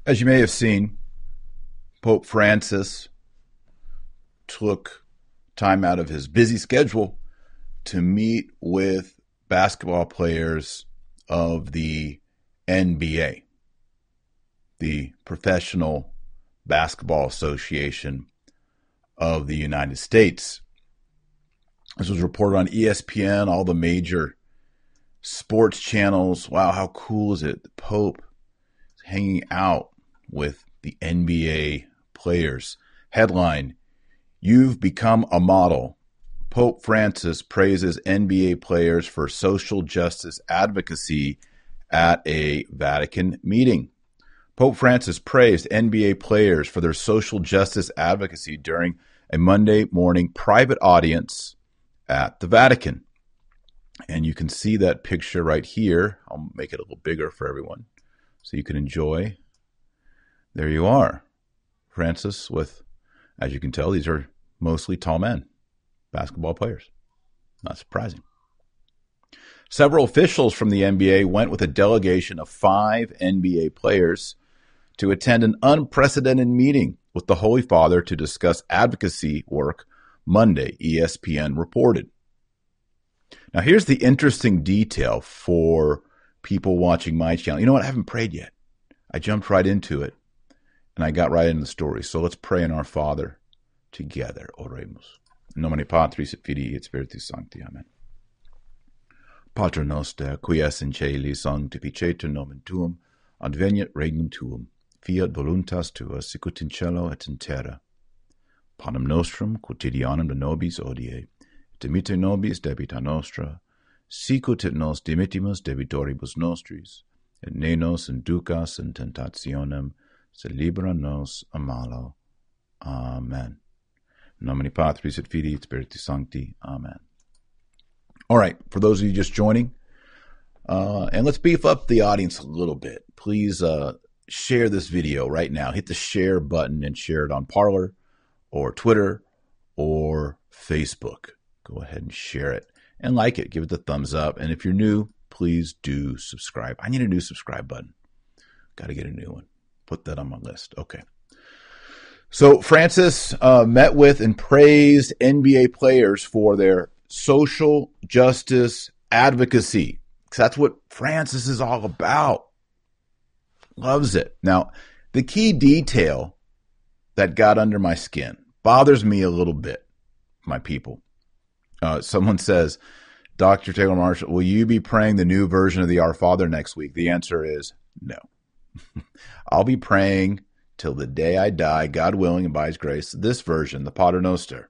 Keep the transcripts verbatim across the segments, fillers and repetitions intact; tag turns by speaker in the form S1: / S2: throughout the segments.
S1: As you may have seen, Pope Francis took time out of his busy schedule to meet with basketball players of the N B A, the Professional Basketball Association of the United States. This was reported on E S P N, all the major sports channels. Wow, how cool is it? The Pope is hanging out with the N B A players. Headline, "You've become a model. Pope Francis praises N B A players for social justice advocacy at a Vatican meeting." Pope Francis praised N B A players for their social justice advocacy during a Monday morning private audience at the Vatican. And you can see that picture right here. I'll make it a little bigger for everyone so you can enjoy. There you are. Francis with, as you can tell, these are mostly tall men, basketball players. Not surprising. Several officials from the N B A went with a delegation of five N B A players to attend an unprecedented meeting with the Holy Father to discuss advocacy work Monday, E S P N reported. Now, here's the interesting detail for people watching my channel. You know what? I haven't prayed yet. I jumped right into it, and I got right into the story. So let's pray in our Father together. Oremus. In nomine Patris et Filii et Spiritus Sancti. Amen. Pater noster, qui es in caeli, sanctificetur nomen tuum, adveniat regnum tuum, fiat voluntas tua, sicut in cielo et in terra. Panem nostrum quotidianum de nobis odie, et dimitte nobis debita nostra, sicut et nos dimittimus debitoribus nostris, et ne nos inducas in tentationem, sed libera nos a malo. Amen. In nomine Patris et Filii et Spiritus Sancti. Amen. All right, for those of you just joining, uh, and let's beef up the audience a little bit. Please uh, share this video right now. Hit the share button and share it on Parler or Twitter or Facebook. Go ahead and share it and like it. Give it the thumbs up. And if you're new, please do subscribe. I need a new subscribe button. Got to get a new one. Put that on my list. Okay. So Francis uh, met with and praised N B A players for their social justice advocacy. That's what Francis is all about. Loves it. Now, the key detail that got under my skin bothers me a little bit, my people. Uh, someone says, Doctor Taylor Marshall, will you be praying the new version of the Our Father next week? The answer is no. I'll be praying till the day I die, God willing and by his grace, this version, the Pater Noster.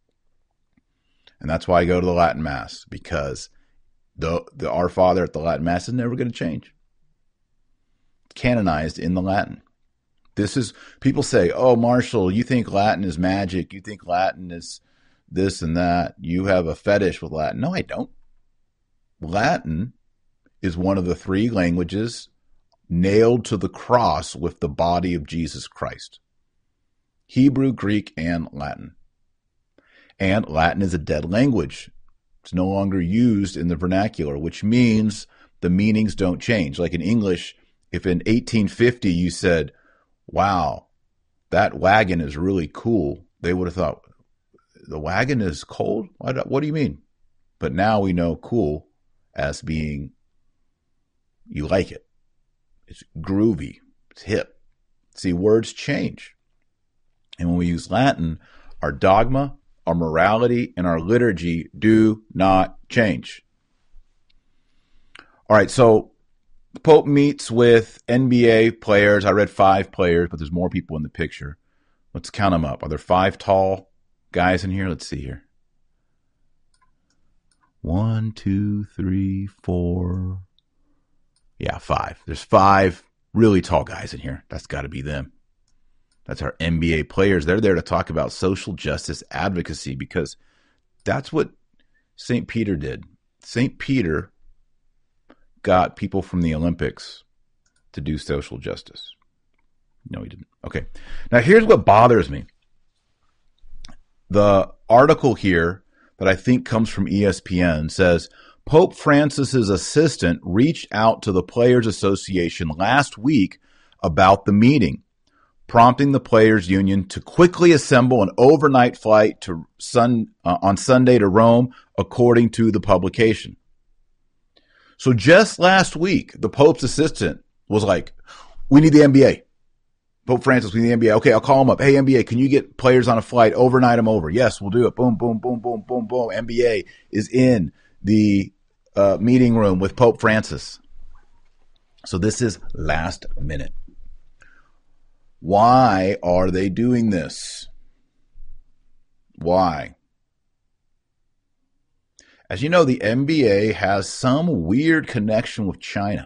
S1: And that's why I go to the Latin Mass, because the the Our Father at the Latin Mass is never going to change. Canonized in the Latin. This is, people say, oh, Marshall, you think Latin is magic. You think Latin is this and that. You have a fetish with Latin. No, I don't. Latin is one of the three languages nailed to the cross with the body of Jesus Christ. Hebrew, Greek, and Latin. And Latin is a dead language. It's no longer used in the vernacular, which means the meanings don't change. Like in English, if in eighteen fifty you said, wow, that wagon is really cool, they would have thought, the wagon is cold? What, what do you mean? But now we know cool as being, you like it. It's groovy. It's hip. See, words change. And when we use Latin, our dogma, our morality, and our liturgy do not change. All right, so the Pope meets with N B A players. I read five players, but there's more people in the picture. Let's count them up. Are there five tall guys in here? Let's see here. One, two, three, four. Yeah, five. There's five really tall guys in here. That's got to be them. That's our N B A players. They're there to talk about social justice advocacy because that's what Saint Peter did. Saint Peter got people from the Olympics to do social justice. No, he didn't. Okay. Now, here's what bothers me. The article here that I think comes from E S P N says, Pope Francis's assistant reached out to the Players Association last week about the meeting, prompting the players' union to quickly assemble an overnight flight to sun, uh, on Sunday to Rome, according to the publication. So just last week, the Pope's assistant was like, we need the N B A. Pope Francis, we need the N B A. Okay, I'll call him up. Hey, N B A, can you get players on a flight? Overnight them over. Yes, we'll do it. Boom, boom, boom, boom, boom, boom. N B A is in the uh, meeting room with Pope Francis. So this is last minute. Why are they doing this? Why? As you know, the N B A has some weird connection with China.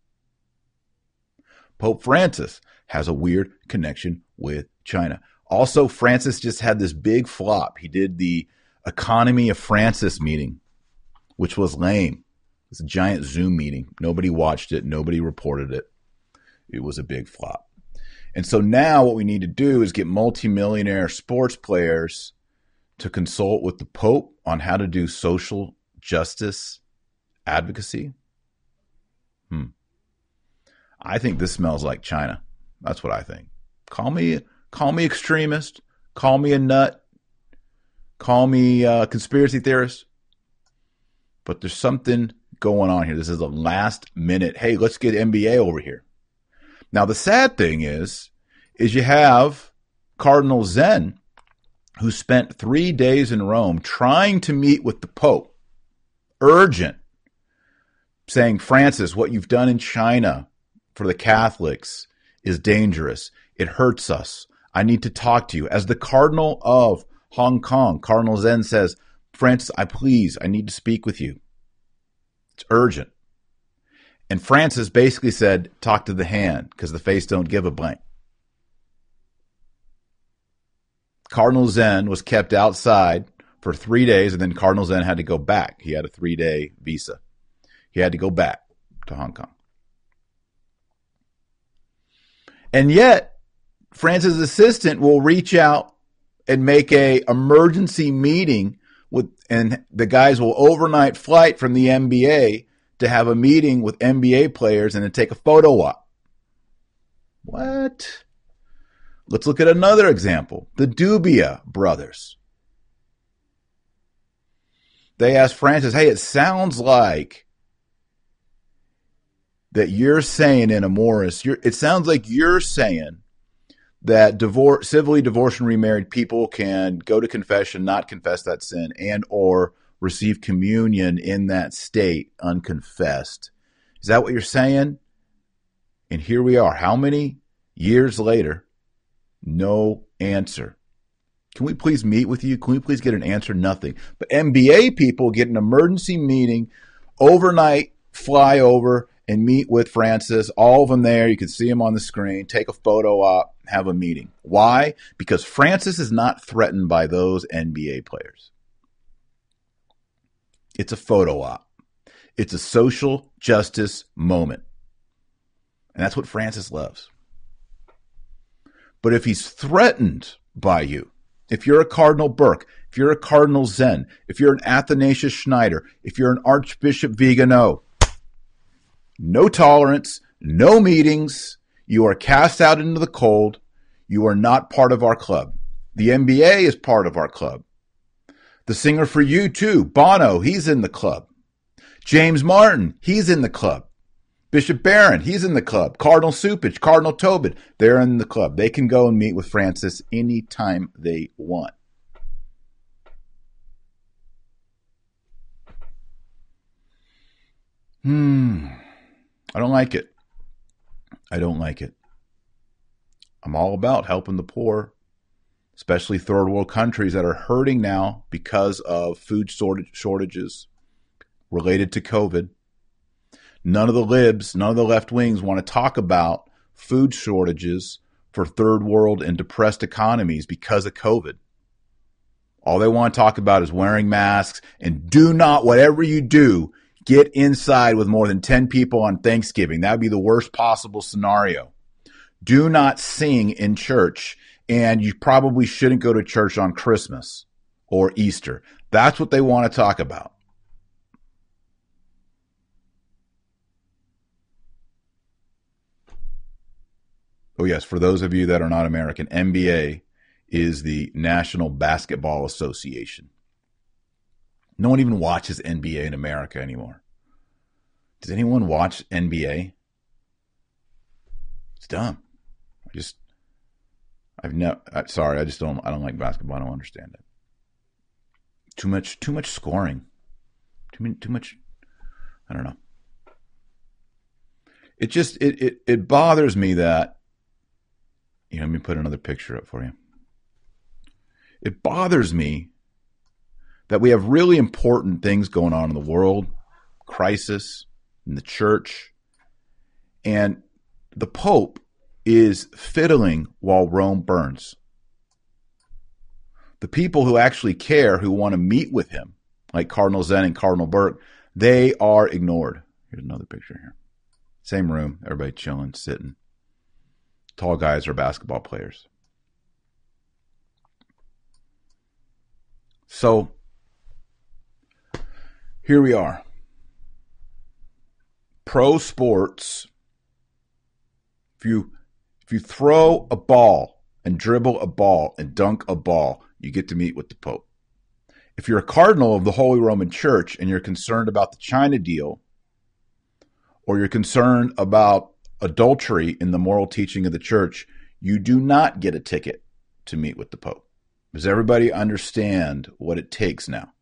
S1: Pope Francis has a weird connection with China. Also, Francis just had this big flop. He did the Economy of Francis meeting, which was lame. It's a giant Zoom meeting. Nobody watched it. Nobody reported it. It was a big flop. And so now what we need to do is get multimillionaire sports players to consult with the Pope on how to do social justice advocacy. Hmm. I think this smells like China. That's what I think. Call me, call me extremist. Call me a nut. Call me a conspiracy theorist. But there's something going on here. This is a last minute. Hey, let's get N B A over here. Now the sad thing is, is you have Cardinal Zen, who spent three days in Rome trying to meet with the Pope, urgent, saying, Francis, what you've done in China for the Catholics is dangerous. It hurts us. I need to talk to you. As the Cardinal of Hong Kong, Cardinal Zen says, Francis, I please, I need to speak with you. It's urgent. And Francis basically said, talk to the hand, because the face don't give a blank. Cardinal Zen was kept outside for three days, and then Cardinal Zen had to go back. He had a three-day visa. He had to go back to Hong Kong. And yet, Francis' assistant will reach out and make a emergency meeting with, and the guys will overnight flight from the N B A to have a meeting with N B A players and to take a photo op. What? Let's look at another example. The Dubia brothers. They asked Francis, hey, it sounds like that you're saying in Amoris, you're, it sounds like you're saying that divorce, civilly divorced and remarried people can go to confession, not confess that sin, and or receive communion in that state unconfessed. Is that what you're saying? And here we are. How many years later? No answer. Can we please meet with you? Can we please get an answer? Nothing. But N B A people get an emergency meeting, overnight fly over and meet with Francis. All of them there. You can see him on the screen. Take a photo op, have a meeting. Why? Because Francis is not threatened by those N B A players. It's a photo op. It's a social justice moment. And that's what Francis loves. But if he's threatened by you, if you're a Cardinal Burke, if you're a Cardinal Zen, if you're an Athanasius Schneider, if you're an Archbishop Vigano, no tolerance, no meetings, you are cast out into the cold, you are not part of our club. The N B A is part of our club. The singer for U two, Bono, he's in the club. James Martin, he's in the club. Bishop Barron, he's in the club. Cardinal Supich, Cardinal Tobin, they're in the club. They can go and meet with Francis anytime they want. Hmm. I don't like it. I don't like it. I'm all about helping the poor, especially third world countries that are hurting now because of food shortages related to COVID. None of the libs, none of the left wings want to talk about food shortages for third world and depressed economies because of COVID. All they want to talk about is wearing masks and do not, whatever you do, get inside with more than ten people on Thanksgiving. That would be the worst possible scenario. Do not sing in church, and you probably shouldn't go to church on Christmas or Easter. That's what they want to talk about. Oh, yes, for those of you that are not American, N B A is the National Basketball Association. No one even watches N B A in America anymore. Does anyone watch N B A? It's dumb. I just, I've never, sorry, I just don't, I don't like basketball. I don't understand it. Too much, too much scoring. Too many, too much, I don't know. It just, it, it, it bothers me that, you know, let me put another picture up for you. It bothers me that we have really important things going on in the world, crisis in the church, and the Pope is fiddling while Rome burns. The people who actually care, who want to meet with him, like Cardinal Zen and Cardinal Burke, they are ignored. Here's another picture here. Same room, everybody chilling, sitting. Tall guys are basketball players. So here we are. Pro sports. If you if you throw a ball and dribble a ball and dunk a ball, you get to meet with the Pope. If you're a cardinal of the Holy Roman Church and you're concerned about the China deal, or you're concerned about adultery in the moral teaching of the church, you do not get a ticket to meet with the Pope. Does everybody understand what it takes now?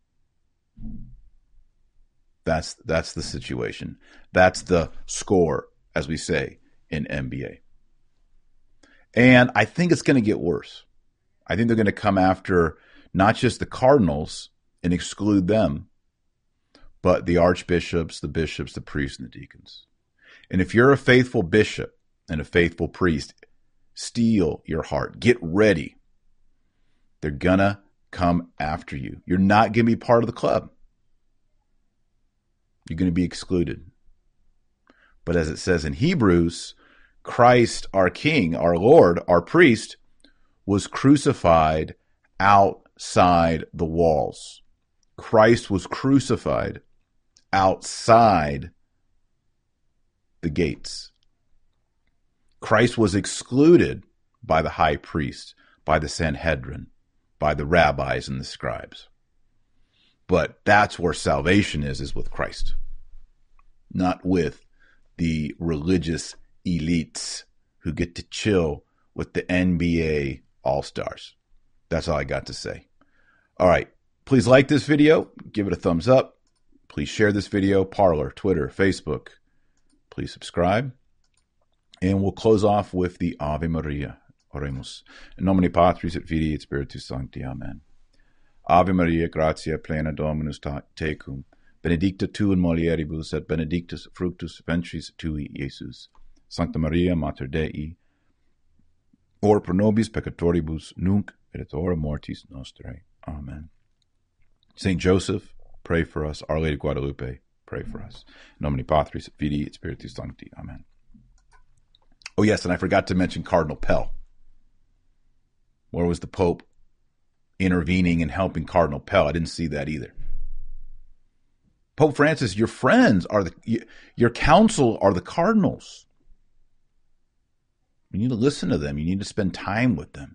S1: That's that's the situation. That's the score, as we say in N B A. And I think it's going to get worse. I think they're going to come after not just the cardinals and exclude them, but the archbishops, the bishops, the priests, and the deacons. And if you're a faithful bishop and a faithful priest, steel your heart. Get ready. They're going to come after you. You're not going to be part of the club. You're going to be excluded. But as it says in Hebrews, Christ, our King, our Lord, our priest, was crucified outside the walls. Christ was crucified outside the gates. Christ was excluded by the high priest, by the Sanhedrin, by the rabbis and the scribes. But that's where salvation is, is with Christ, not with the religious elites who get to chill with the N B A All-Stars. That's all I got to say. All right. Please like this video. Give it a thumbs up. Please share this video. Parler, Twitter, Facebook. Please subscribe. And we'll close off with the Ave Maria. Oremus. In nomine Patris et Filii et Spiritus Sancti. Amen. Ave Maria, gratia plena Dominus tecum. Benedicta tu in mulieribus et benedictus fructus ventris tui, Iesus. Sancta Maria, Mater Dei, ora pro nobis peccatoribus, nunc et at hora mortis nostrae. Amen. Saint Joseph, pray for us. Our Lady of Guadalupe, pray for us. In nomine Patris et Filii et Spiritus Sancti. Amen. Oh yes, and I forgot to mention Cardinal Pell. Where was the Pope intervening and helping Cardinal Pell? I didn't see that either. Pope Francis, your friends are the, your council are the cardinals. You need to listen to them. You need to spend time with them.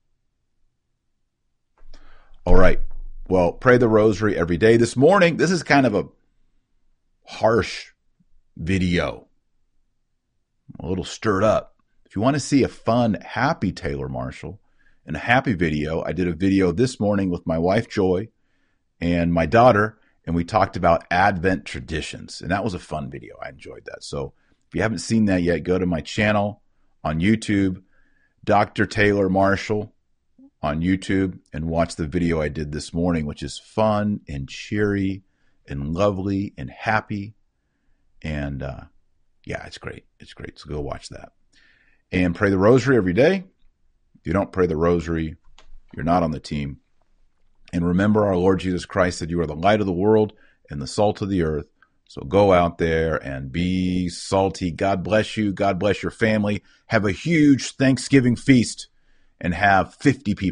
S1: All right. Well, pray the rosary every day. This morning, this is kind of a harsh video. I'm a little stirred up. If you want to see a fun, happy Taylor Marshall and a happy video, I did a video this morning with my wife, Joy, and my daughter, and we talked about Advent traditions. And that was a fun video. I enjoyed that. So if you haven't seen that yet, go to my channel on YouTube, Doctor Taylor Marshall on YouTube, and watch the video I did this morning, which is fun and cheery and lovely and happy. And uh, yeah, it's great. It's great. So go watch that. And pray the rosary every day. If you don't pray the rosary, you're not on the team. And remember, our Lord Jesus Christ said, you are the light of the world and the salt of the earth. So go out there and be salty. God bless you. God bless your family. Have a huge Thanksgiving feast and have fifty people.